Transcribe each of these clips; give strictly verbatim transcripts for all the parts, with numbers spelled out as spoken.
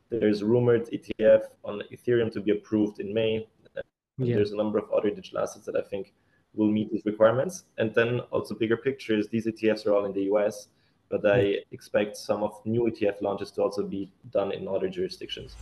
There's rumored E T F on Ethereum to be approved in May. And Yeah. there's a number of other digital assets that I think will meet these requirements. And then also bigger picture is these E T Fs are all in the U S, but I Yeah. expect some of new E T F launches to also be done in other jurisdictions.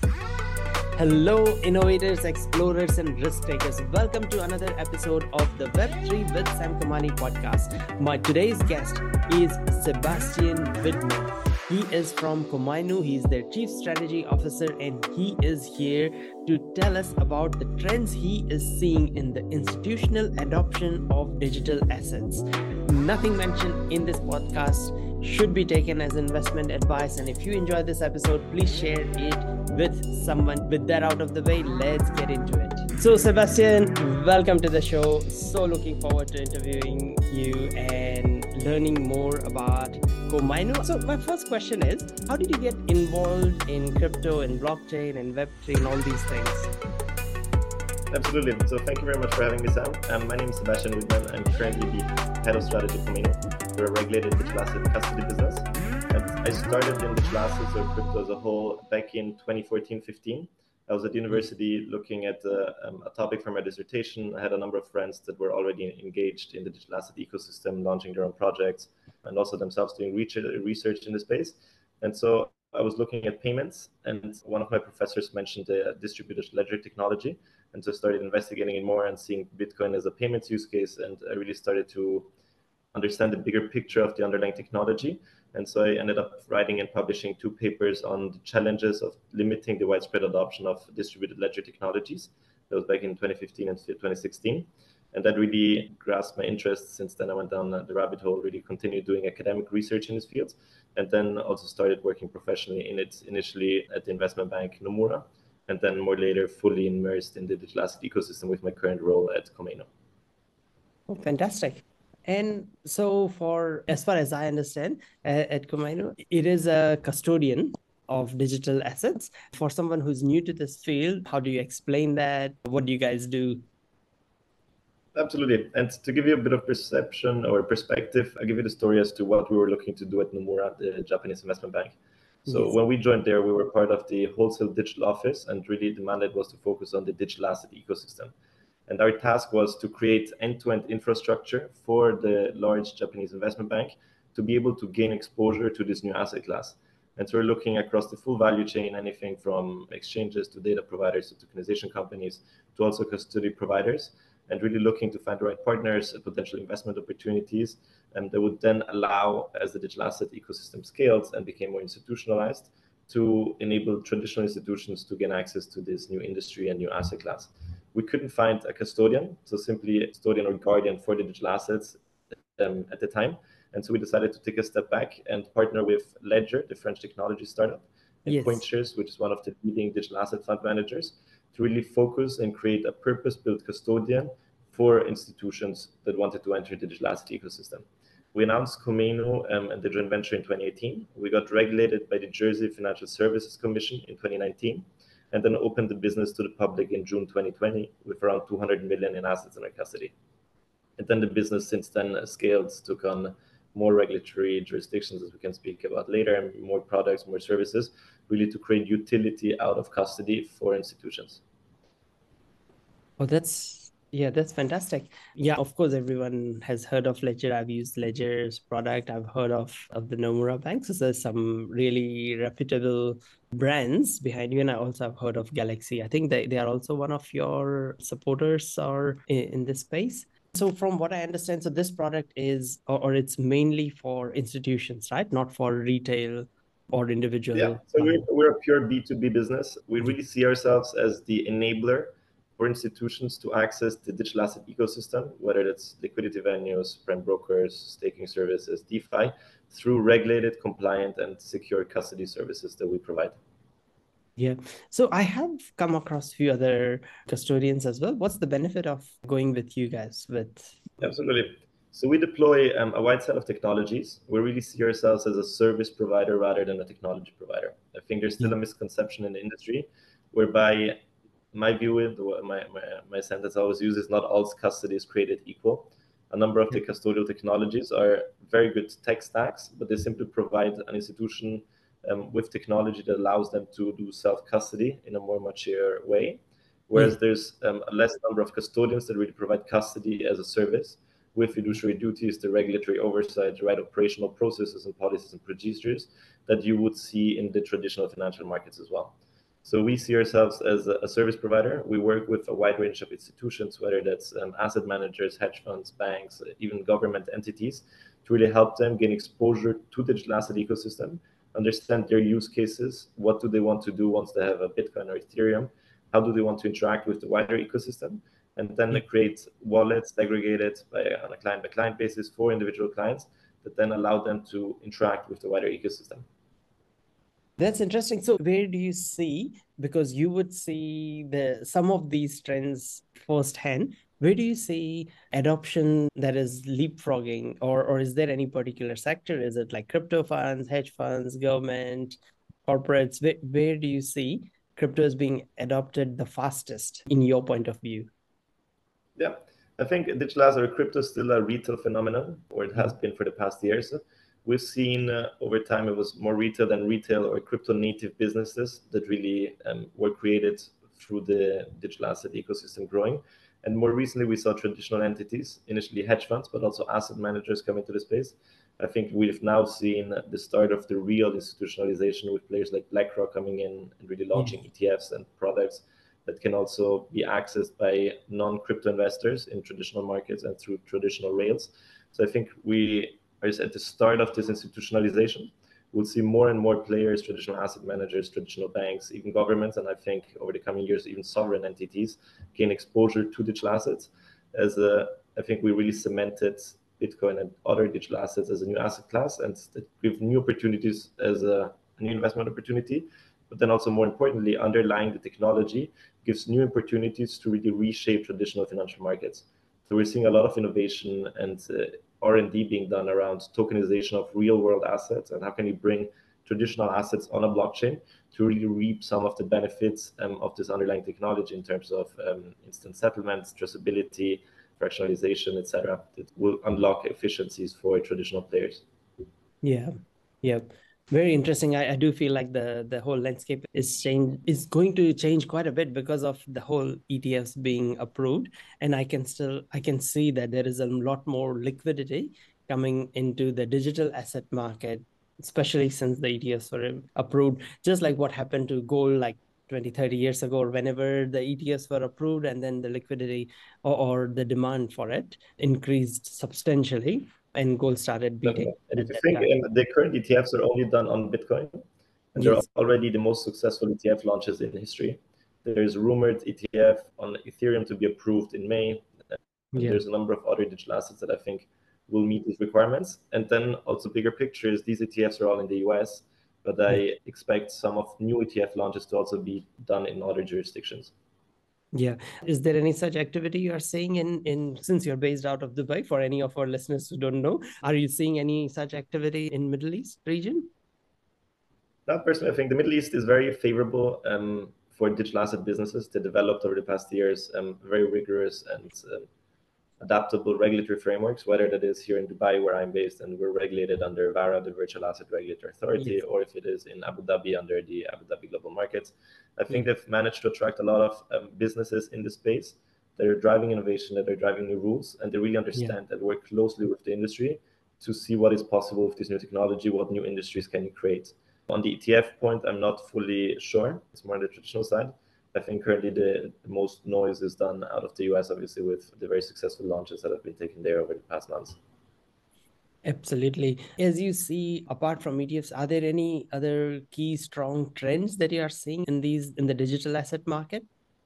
Hello, innovators, explorers, and risk takers. Welcome to another episode of the Web three with Sam Kamani podcast. My today's guest is Sebastian Widmer. He is from Komainu. He is their Chief Strategy Officer, and he is here to tell us about the trends he is seeing in the institutional adoption of digital assets. Nothing mentioned in this podcast should be taken as investment advice. And if you enjoyed this episode, please share it with someone. With that out of the way, let's get into it. So Sebastian, welcome to the show. So looking forward to interviewing you and learning more about Komainu. So my first question is, how did you get involved in crypto and blockchain and Web three and all these things? Absolutely. So thank you very much for having me, Sam. Um, my name is Sebastian Widmer. I'm currently the head of strategy for Komainu. We're a regulated digital asset custody business. And I started in digital assets or crypto as a whole back in twenty fourteen fifteen. I was at university looking at uh, um, a topic for my dissertation. I had a number of friends that were already engaged in the digital asset ecosystem, launching their own projects, and also themselves doing research in the space. And so I was looking at payments, and one of my professors mentioned the distributed ledger technology. And so I started investigating it more and seeing Bitcoin as a payments use case. And I really started to understand the bigger picture of the underlying technology. And so I ended up writing and publishing two papers on the challenges of limiting the widespread adoption of distributed ledger technologies. That was back in twenty fifteen and twenty sixteen. And that really grasped my interest. Since then, I went down the rabbit hole, really continued doing academic research in this field, and then also started working professionally in it, initially at the investment bank Nomura, and then more later fully immersed in the digital asset ecosystem with my current role at Komainu. Oh, fantastic. And so for, as far as I understand, uh, at Komainu, it is a custodian of digital assets. For someone who's new to this field, how do you explain that? What do you guys do? Absolutely. And to give you a bit of perception or perspective, I'll give you the story as to what we were looking to do at Nomura, the Japanese investment bank. So yes. When we joined there, we were part of the wholesale digital office, and really the mandate was to focus on the digital asset ecosystem. And our task was to create end-to-end infrastructure for the large Japanese investment bank to be able to gain exposure to this new asset class. And so we're looking across the full value chain, anything from exchanges to data providers to tokenization companies to also custody providers, and really looking to find the right partners and potential investment opportunities and that would then allow, as the digital asset ecosystem scaled and became more institutionalized, to enable traditional institutions to gain access to this new industry and new asset class. We couldn't find a custodian, so simply a custodian or guardian for the digital assets um, at the time. And so we decided to take a step back and partner with Ledger, the French technology startup, and Yes. CoinShares, which is one of the leading digital asset fund managers, to really focus and create a purpose-built custodian for institutions that wanted to enter the digital asset ecosystem. We announced Komainu um, and the joint venture in twenty eighteen. We got regulated by the Jersey Financial Services Commission in twenty nineteen, and then opened the business to the public in June twenty twenty with around two hundred million in assets under custody. And then the business since then scaled, took on more regulatory jurisdictions, as we can speak about later, and more products, more services, really to create utility out of custody for institutions. Oh, that's, yeah, that's fantastic. Yeah, of course, everyone has heard of Ledger. I've used Ledger's product. I've heard of, of the Nomura banks. So there's some really reputable brands behind you. And I also have heard of Galaxy. I think they, they are also one of your supporters or in, in this space. So from what I understand, so this product is, or, or it's mainly for institutions, right? Not for retail or individual. Yeah, so we're, we're a pure B two B business. We really see ourselves as the enabler for institutions to access the digital asset ecosystem, whether it's liquidity venues, prime brokers, staking services, DeFi, through regulated, compliant, and secure custody services that we provide. Yeah. So I have come across a few other custodians as well. What's the benefit of going with you guys? With Absolutely. So we deploy um, a wide set of technologies. We really see ourselves as a service provider rather than a technology provider. I think there's still a misconception in the industry whereby my view, is, my, my, my sentence I always use is not all custody is created equal. A number of the custodial technologies are very good tech stacks, but they simply provide an institution um, with technology that allows them to do self-custody in a more mature way. Whereas yeah. there's um, a less number of custodians that really provide custody as a service with fiduciary duties, the regulatory oversight, the right operational processes and policies and procedures that you would see in the traditional financial markets as well. So we see ourselves as a, a service provider. We work with a wide range of institutions, whether that's um, asset managers, hedge funds, banks, even government entities, to really help them gain exposure to the digital asset ecosystem, understand their use cases, what do they want to do once they have a Bitcoin or Ethereum, how do they want to interact with the wider ecosystem, and then yeah. create wallets aggregated by, on a client-by-client basis for individual clients that then allow them to interact with the wider ecosystem. That's interesting. So where do you see, because you would see the some of these trends firsthand, where do you see adoption that is leapfrogging, or, or is there any particular sector? Is it like crypto funds, hedge funds, government, corporates? Where, where do you see crypto is being adopted the fastest in your point of view? Yeah, I think digital asset or crypto is still a retail phenomenon, or it has been for the past years. We've seen uh, over time it was more retail than retail or crypto native businesses that really um, were created through the digital asset ecosystem growing. And more recently, we saw traditional entities, initially hedge funds, but also asset managers come into the space. I think we've now seen the start of the real institutionalization with players like BlackRock coming in and really launching yeah. E T Fs and products that can also be accessed by non-crypto investors in traditional markets and through traditional rails. So I think we are at the start of this institutionalization. We'll see more and more players, traditional asset managers, traditional banks, even governments, and I think over the coming years, even sovereign entities gain exposure to digital assets. As a, I think we really cemented Bitcoin and other digital assets as a new asset class, and that give new opportunities as a, a new investment opportunity. But then also more importantly, underlying the technology gives new opportunities to really reshape traditional financial markets. So we're seeing a lot of innovation and uh, R and D being done around tokenization of real world assets and how can you bring traditional assets on a blockchain to really reap some of the benefits um, of this underlying technology in terms of um, instant settlements, traceability, fractionalization, et cetera, that will unlock efficiencies for traditional players. Yeah, yeah. Very interesting. I, I do feel like the, the whole landscape is change is going to change quite a bit because of the whole E T Fs being approved. And I can still I can see that there is a lot more liquidity coming into the digital asset market, especially since the E T Fs were approved. Just like what happened to gold like twenty, thirty years ago, or whenever the E T Fs were approved, and then the liquidity or, or the demand for it increased substantially. And gold started beating. And if you think um, the current E T Fs are only done on Bitcoin, and they're yes. already the most successful E T F launches in history. There's rumored E T F on Ethereum to be approved in May. Yeah. There's a number of other digital assets that I think will meet these requirements. And then also bigger picture is these E T Fs are all in the U S, but I yeah. expect some of new E T F launches to also be done in other jurisdictions. Yeah. Is there any such activity you are seeing in, in since you're based out of Dubai, for any of our listeners who don't know, are you seeing any such activity in Middle East region? Now, personally, I think the Middle East is very favorable um, for digital asset businesses. They developed over the past years um, very rigorous and um, adaptable regulatory frameworks, whether that is here in Dubai, where I'm based, and we're regulated under VARA, the Virtual Asset Regulatory Authority, yes. or if it is in Abu Dhabi under the Abu Dhabi Global Markets. I think yes. they've managed to attract a lot of um, businesses in the space that are driving innovation, that are driving new rules, and they really understand yeah. and work closely with the industry to see what is possible with this new technology, what new industries can you create. On the E T F point, I'm not fully sure. It's more on the traditional side. I think currently the, the most noise is done out of the U S, obviously, with the very successful launches that have been taken there over the past months. Absolutely. As you see, apart from E T Fs, are there any other key strong trends that you are seeing in these in the digital asset market?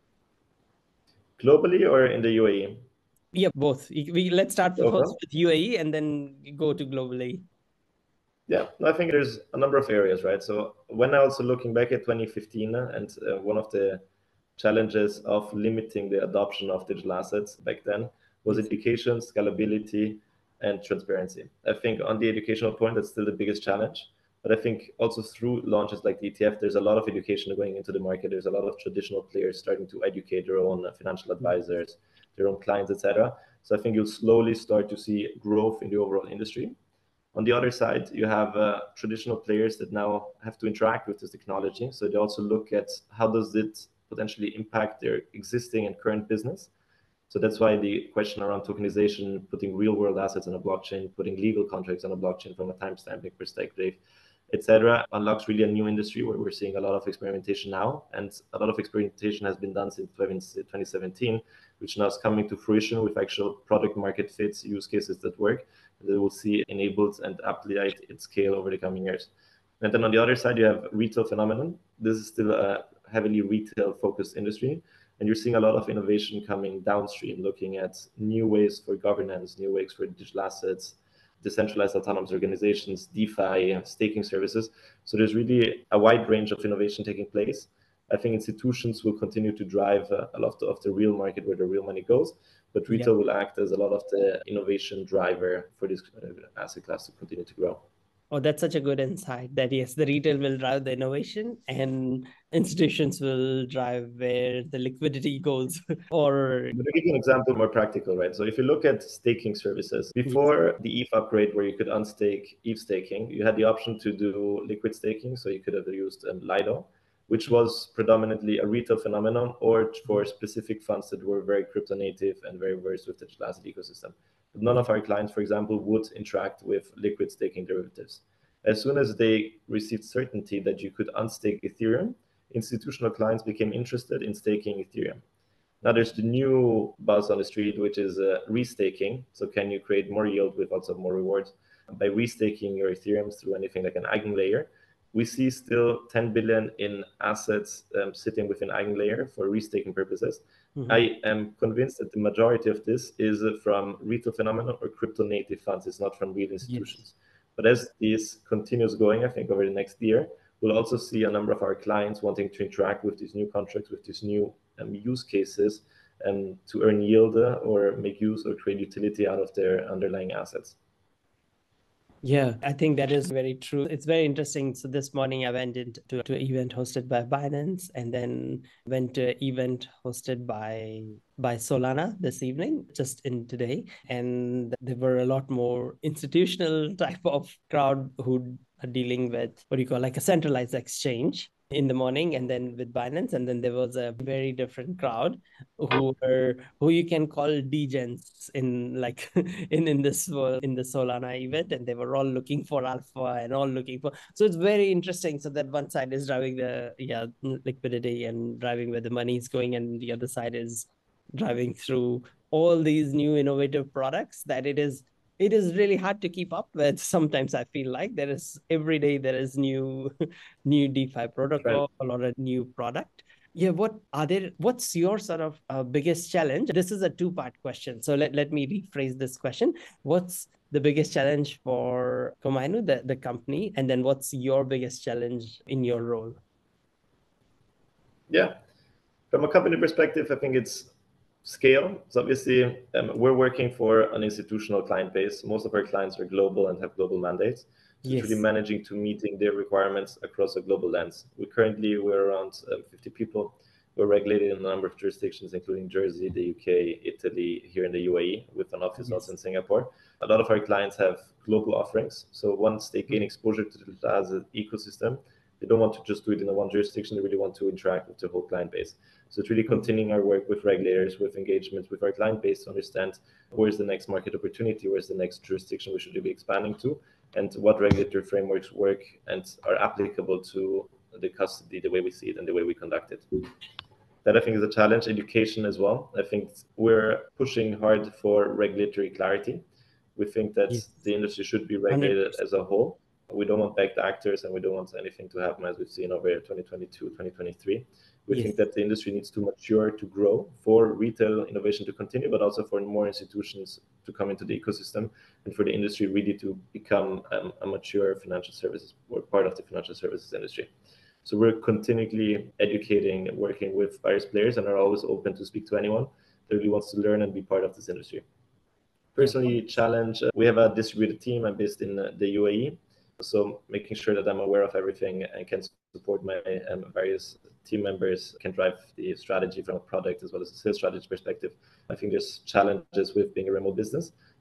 Globally or in the U A E? Yeah, both. We let's start first okay. with U A E and then go to globally. Yeah, I think there's a number of areas, right? So when I also looking back at twenty fifteen, and uh, one of the challenges of limiting the adoption of digital assets back then was yes. education, scalability, and transparency. I think on the educational point, that's still the biggest challenge. But I think also through launches like the E T F, there's a lot of education going into the market. There's a lot of traditional players starting to educate their own financial advisors, their own clients, et cetera. So I think you'll slowly start to see growth in the overall industry. On the other side, you have uh, traditional players that now have to interact with this technology. So they also look at how does it potentially impact their existing and current business. So that's why the question around tokenization, putting real world assets on a blockchain, putting legal contracts on a blockchain from a timestamping perspective, et cetera, unlocks really a new industry where we're seeing a lot of experimentation now. And a lot of experimentation has been done since twenty seventeen, which now is coming to fruition with actual product market fits, use cases that work, that we'll see enabled and applied at scale over the coming years. And then on the other side, you have retail phenomenon. This is still a heavily retail focused industry. And you're seeing a lot of innovation coming downstream, looking at new ways for governance, new ways for digital assets, decentralized autonomous organizations, DeFi, staking services. So there's really a wide range of innovation taking place. I think institutions will continue to drive uh, a lot of the real market where the real money goes, but retail yeah. will act as a lot of the innovation driver for this asset class to continue to grow. Oh, that's such a good insight that yes, the retail will drive the innovation and institutions will drive where the liquidity goes. Or I'm going to give you an example more practical, right? So if you look at staking services, before yes. the E T H upgrade where you could unstake E T H staking, you had the option to do liquid staking. So you could have used um, Lido, which was predominantly a retail phenomenon or for specific funds that were very crypto native and very versed with the digital asset ecosystem. But none of our clients, for example, would interact with liquid staking derivatives. As soon as they received certainty that you could unstake Ethereum, institutional clients became interested in staking Ethereum. Now there's the new buzz on the street, which is uh, restaking. So can you create more yield with lots of more rewards by restaking your Ethereum through anything like an Eigenlayer? We see still ten billion in assets um, sitting within Eigenlayer for restaking purposes. Mm-hmm. I am convinced that the majority of this is from retail phenomenon or crypto native funds. It's not from real institutions. Yes. But as this continues going, I think over the next year, we'll also see a number of our clients wanting to interact with these new contracts, with these new um, use cases, and um, to earn yield uh, or make use or create utility out of their underlying assets. Yeah, I think that is very true. It's very interesting. So this morning I went into to an event hosted by Binance and then went to an event hosted by by Solana this evening, just in today. And there were a lot more institutional type of crowd who are dealing with what do you call like a centralized exchange in the morning, and then with Binance, and then there was a very different crowd who were who you can call degens in like in in this in the Solana event, and they were all looking for alpha and all looking for. So it's very interesting. So that one side is driving the yeah liquidity and driving where the money is going, and the other side is driving through all these new innovative products that it is. It is really hard to keep up with. Sometimes I feel like there is every day there is new, new DeFi protocol right. or a new product. Yeah, what are there? What's your sort of uh, biggest challenge? This is a two-part question, so let, let me rephrase this question. What's the biggest challenge for Komainu, the, the company, and then what's your biggest challenge in your role? Yeah, from a company perspective, I think it's scale. So obviously, um, we're working for an institutional client base. Most of our clients are global and have global mandates. So yes. It's really managing to meeting their requirements across a global lens. We currently, we're around um, fifty people. We're regulated in a number of jurisdictions, including Jersey, the U K, Italy, here in the U A E, with an office yes. also in Singapore. A lot of our clients have global offerings. So once they gain exposure to the asset ecosystem, they don't want to just do it in a one jurisdiction. They really want to interact with the whole client base. So it's really continuing our work with regulators, with engagement with our client base to understand where's the next market opportunity, where's the next jurisdiction we should be expanding to, and what regulatory frameworks work and are applicable to the custody, the way we see it and the way we conduct it. That I think is a challenge. Education as well. I think we're pushing hard for regulatory clarity. We think that yes. the industry should be regulated one hundred percent as a whole. We don't want backed actors and we don't want anything to happen as we've seen over twenty twenty-two, twenty twenty-three. We yes. think that the industry needs to mature to grow for retail innovation to continue, but also for more institutions to come into the ecosystem and for the industry really to become um, a mature financial services or part of the financial services industry. So we're continually educating and working with various players and are always open to speak to anyone that really wants to learn and be part of this industry. Personally, challenge, uh, we have a distributed team. I'm based in uh, the U A E. So making sure that I'm aware of everything and can support my um, various team members, can drive the strategy from a product as well as a sales strategy perspective. I think there's challenges with being a remote business,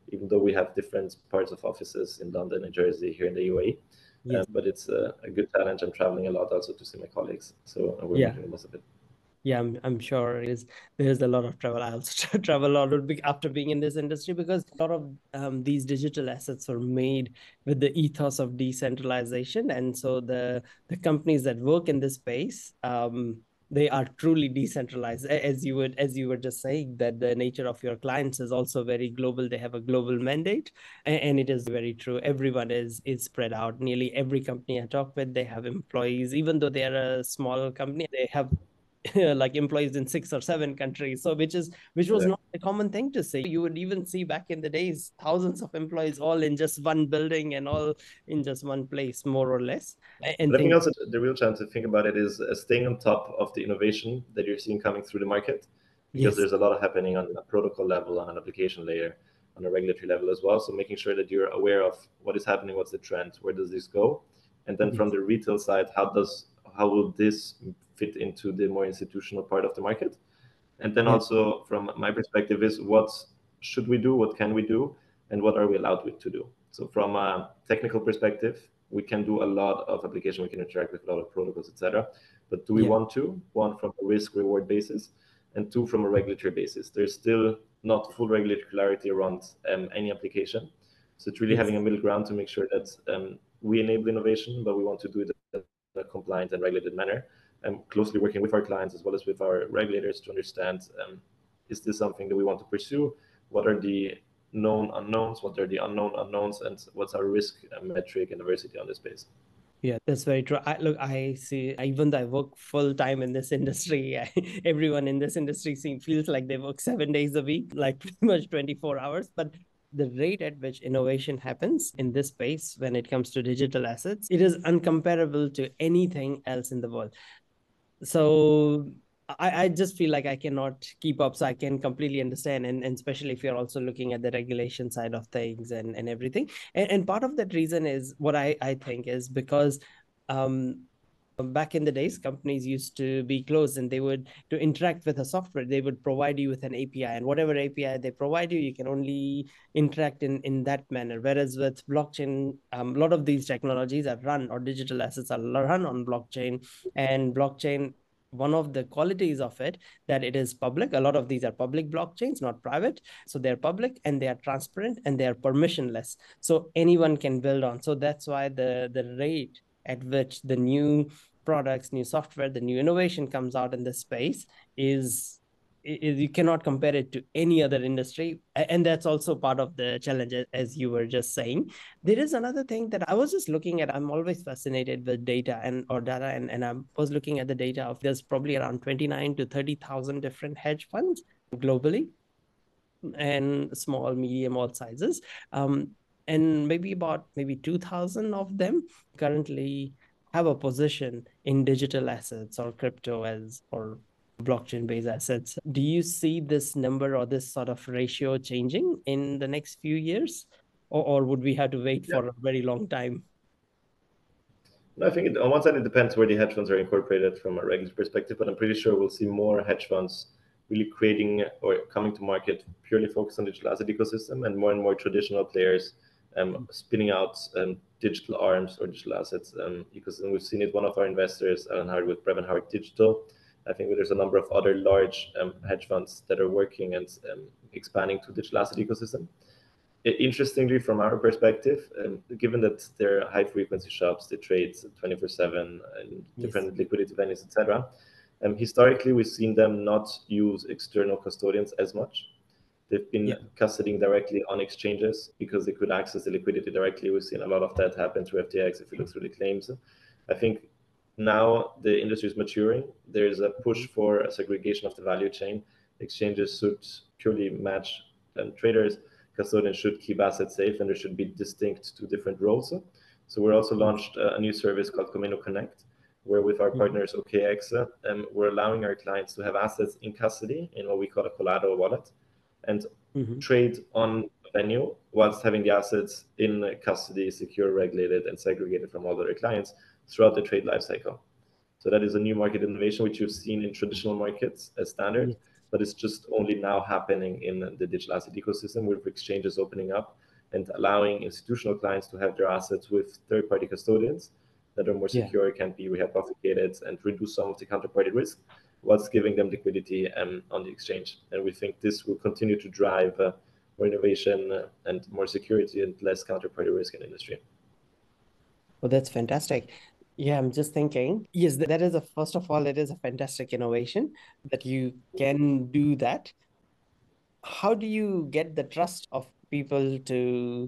even though we have different parts of offices in London and Jersey, here in the U A E. Yes. Um, but it's a, a good challenge. I'm traveling a lot also to see my colleagues, so we're Yeah. making the most of it. Yeah, I'm, I'm sure it is. There's a lot of travel. I also travel a lot after being in this industry, because a lot of um, these digital assets are made with the ethos of decentralization. And so the, the companies that work in this space, um, they are truly decentralized. As you would, as you were just saying, that the nature of your clients is also very global. They have a global mandate, and, and it is very true. Everyone is is spread out. Nearly every company I talk with, they have employees. Even though they are a small company, they have like employees in six or seven countries. So which is which was Yeah. not a common thing to see. You would even see back in the days thousands of employees all in just one building and all in just one place, more or less. And But I think think, also the real challenge to think about it is uh, staying on top of the innovation that you're seeing coming through the market, because yes, there's a lot of happening on a protocol level, on an application layer, on a regulatory level as well. So making sure that you're aware of what is happening, what's the trend, where does this go, and then yes, from the retail side, how does how will this fit into the more institutional part of the market? And then yeah, also from my perspective is what should we do, what can we do, and what are we allowed to do? So from a technical perspective, we can do a lot of application, we can interact with a lot of protocols, et cetera. But do we yeah, want to? One, from a risk reward basis, and two, from a regulatory basis. There's still not full regulatory clarity around um, any application. So it's really yes, having a middle ground to make sure that um, we enable innovation, but we want to do it in a compliant and regulated manner. Um, closely working with our clients as well as with our regulators to understand, um, is this something that we want to pursue? What are the known unknowns? What are the unknown unknowns? And what's our risk uh, metric and diversity on this space? yeah, that's very true. I, look, I see, even though I work full time in this industry, I, everyone in this industry seems, feels like they work seven days a week, like pretty much twenty-four hours. But the rate at which innovation happens in this space when it comes to digital assets, it is uncomparable to anything else in the world. So I, I just feel like I cannot keep up. So I can completely understand. And, and especially if you're also looking at the regulation side of things and, and everything. And, and part of that reason is what I, I think is because um, back in the days, companies used to be closed, and they would, to interact with a software, they would provide you with an A P I, and whatever A P I they provide you, you can only interact in, in that manner. Whereas with blockchain, um, a lot of these technologies are run, or digital assets are run on blockchain, and blockchain, one of the qualities of it, that it is public. A lot of these are public blockchains, not private. So they're public, and they are transparent, and they are permissionless. So anyone can build on. So that's why the, the rate at which the new products, new software, the new innovation comes out in this space is, is you cannot compare it to any other industry. And that's also part of the challenge, as you were just saying. There is another thing that I was just looking at. I'm always fascinated with data and or data, and, and I was looking at the data of, there's probably around twenty-nine to thirty thousand different hedge funds globally, and small, medium, all sizes. Um, and maybe about maybe two thousand of them currently have a position in digital assets or crypto as or blockchain based assets. Do you see this number or this sort of ratio changing in the next few years, or, or would we have to wait Yeah. for a very long time? I think it, on one side, it depends where the hedge funds are incorporated from a regulatory perspective, but I'm pretty sure we'll see more hedge funds really creating or coming to market purely focused on digital asset ecosystem, and more and more traditional players um, spinning out um, digital arms or digital assets um, ecosystem. We've seen it. One of our investors, Alan Howard with Brevin Howard Digital. I think there's a number of other large um, hedge funds that are working and um, expanding to digital asset ecosystem. Interestingly, from our perspective, um, given that they're high frequency shops, they trade twenty-four seven and different yes. liquidity venues, et cetera. Um, historically, we've seen them not use external custodians as much. They've been yeah. custodying directly on exchanges because they could access the liquidity directly. We've seen a lot of that happen through F T X if you look through the claims. I think now the industry is maturing. There's a push for a segregation of the value chain. Exchanges should purely match um, traders. Custodians should keep assets safe, and there should be distinct two different roles. So we're also launched a new service called Comeno Connect, where with our partners O K X, um, we're allowing our clients to have assets in custody in what we call a collateral wallet, and mm-hmm. trade on venue whilst having the assets in custody, secure, regulated, and segregated from all other clients throughout the trade lifecycle. So that is a new market innovation which you've seen in traditional markets as standard. Yes. but it's just only now happening in the digital asset ecosystem with exchanges opening up and allowing institutional clients to have their assets with third-party custodians that are more Yeah. secure, can be rehypothecated, and reduce some of the counterparty risk, whilst giving them liquidity um, on the exchange. And we think this will continue to drive uh, more innovation uh, and more security and less counterparty risk in the industry. Well, that's fantastic. Yeah, I'm just thinking, yes, that is a, first of all, it is a fantastic innovation that you can do that. How do you get the trust of people to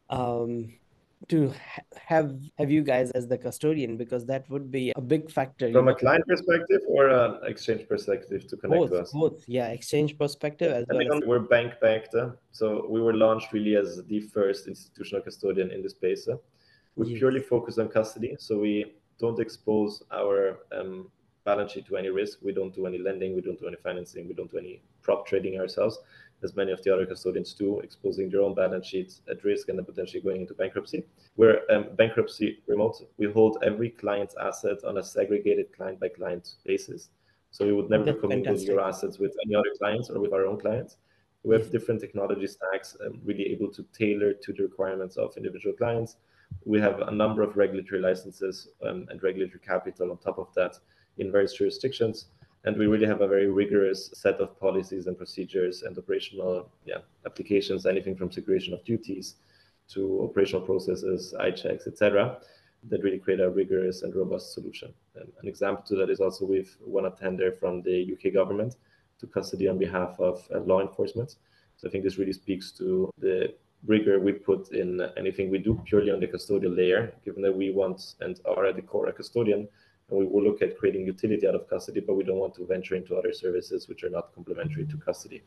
um to ha have have you guys as the custodian? Because that would be a big factor, you From a know. client perspective or an exchange perspective to connect Both, to us? both, yeah, exchange perspective as I well as mean, we're bank backed, uh, so we were launched really as the first institutional custodian in the space. Uh. We yes. purely focus on custody, so we don't expose our um, balance sheet to any risk. We don't do any lending, we don't do any financing, we don't do any prop trading ourselves, as many of the other custodians do, exposing their own balance sheets at risk and then potentially going into bankruptcy. We're um, bankruptcy remote. We hold every client's asset on a segregated client by client basis. So we would never That's commingle your fantastic. assets with any other clients or with our own clients. We have Yes. different technology stacks, um, really able to tailor to the requirements of individual clients. We have a number of regulatory licenses um, and regulatory capital on top of that in various jurisdictions. And we really have a very rigorous set of policies and procedures and operational yeah, applications, anything from segregation of duties to operational processes, I checks, et cetera, that really create a rigorous and robust solution. Um, an example to that is also we've won a tender from the U K government to custody on behalf of uh, law enforcement. So I think this really speaks to the rigor we put in anything we do purely on the custodial layer, given that we want and are at the core a custodian, and we will look at creating utility out of custody, but we don't want to venture into other services which are not complementary to custody.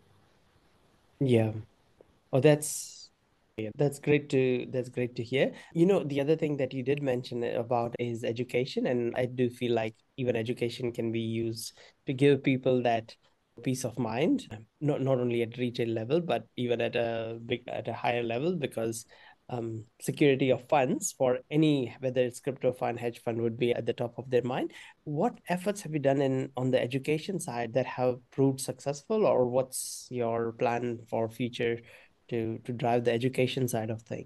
Yeah. Oh, that's yeah, that's great to that's great to hear. You know, the other thing that you did mention about is education, and I do feel like even education can be used to give people that peace of mind, not not only at retail level, but even at a big at a higher level, because um, security of funds for any, whether it's crypto fund, hedge fund, would be at the top of their mind. What efforts have you done in on the education side that have proved successful, or what's your plan for future to to drive the education side of things?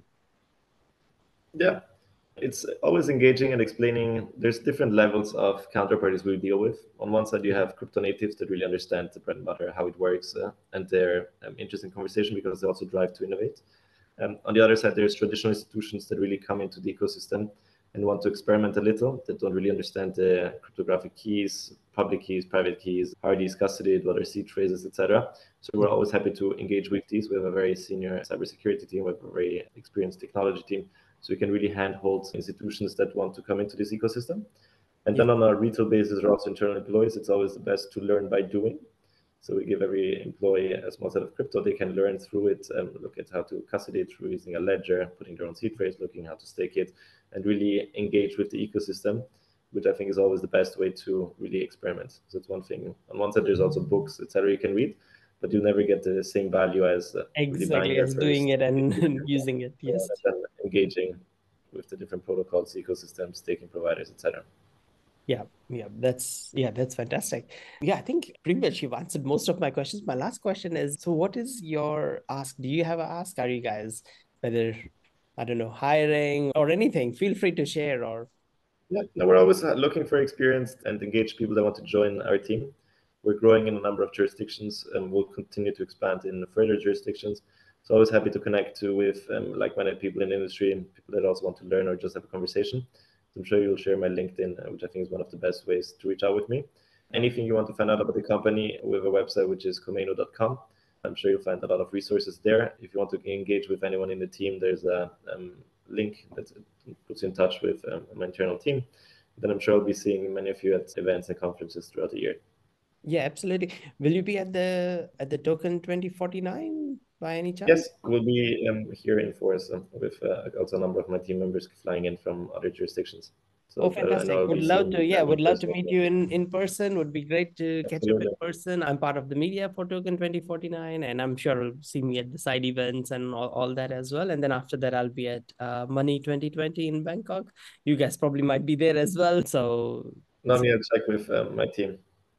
Yeah, it's always engaging and explaining. There's different levels of counterparties we deal with. On one side, you have crypto natives that really understand the bread and butter, how it works, uh, and they're um, interested in conversation because they also drive to innovate. Um, on the other side, there's traditional institutions that really come into the ecosystem and want to experiment a little, that don't really understand the cryptographic keys, public keys, private keys, how are these custodied, what are seed phrases, et cetera. So we're always happy to engage with these. We have a very senior cybersecurity team, we have a very experienced technology team. So we can really handhold institutions that want to come into this ecosystem. And then on a retail basis or also internal employees, it's always the best to learn by doing. So we give every employee a small set of crypto. They can learn through it, and look at how to custody it through using a ledger, putting their own seed phrase, looking how to stake it, and really engage with the ecosystem, which I think is always the best way to really experiment. So it's one thing. On one side, there's also books, et cetera, you can read, but you never get the same value as uh, really buying Exactly, there as doing first, it and using it. Yes. and then engaging with the different protocols, ecosystems, staking providers, et cetera. Yeah, yeah, that's yeah, that's fantastic. Yeah, I think pretty much you've answered most of my questions. My last question is, so what is your ask? Do you have a ask? Are you guys, whether, I don't know, hiring or anything, feel free to share or Yeah, no, we're always looking for experienced and engaged people that want to join our team. We're growing in a number of jurisdictions, and we'll continue to expand in further jurisdictions. So always happy to connect to with um, like-minded people in the industry and people that also want to learn or just have a conversation. So I'm sure you'll share my LinkedIn, which I think is one of the best ways to reach out with me. Anything you want to find out about the company, we have a website which is komeno dot com. I'm sure you'll find a lot of resources there. If you want to engage with anyone in the team, there's a um, link that puts you in touch with um, my internal team. Then I'm sure I'll be seeing many of you at events and conferences throughout the year. Yeah, absolutely. Will you be at the at the Token twenty forty-nine by any chance? Yes, we'll be um, here in force uh, with uh, also a number of my team members flying in from other jurisdictions. So Oh, uh, I know fantastic. I'll Would be love seeing to, yeah, them in would love to person. meet you in, in person. Would be great to catch up in Absolutely. person. I'm part of the media for Token twenty forty-nine, and I'm sure you'll see me at the side events and all, all that as well. And then after that, I'll be at uh, Money twenty twenty in Bangkok. You guys probably might be there as well. So No, me, I'll check with uh, my team.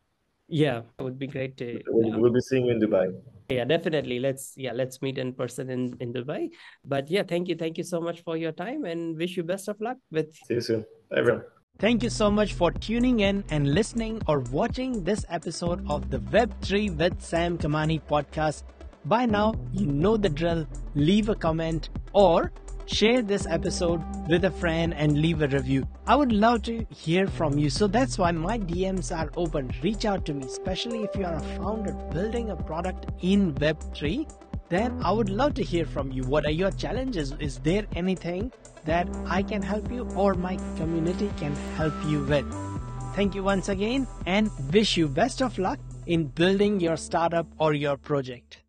Yeah, it would be great to. We'll, Um, we'll be seeing you in Dubai. yeah, definitely. Let's yeah, let's meet in person in in Dubai. But yeah, thank you, thank you so much for your time, and wish you best of luck with. See you soon. Bye, everyone. Thank you so much for tuning in and listening or watching this episode of the Web three with Sam Kamani podcast. By now, you know the drill. Leave a comment or share this episode with a friend and leave a review. I would love to hear from you. So that's why my D Ms are open. Reach out to me, especially if you are a founder building a product in Web three. Then I would love to hear from you. What are your challenges? Is there anything that I can help you or my community can help you with? Thank you once again and wish you best of luck in building your startup or your project.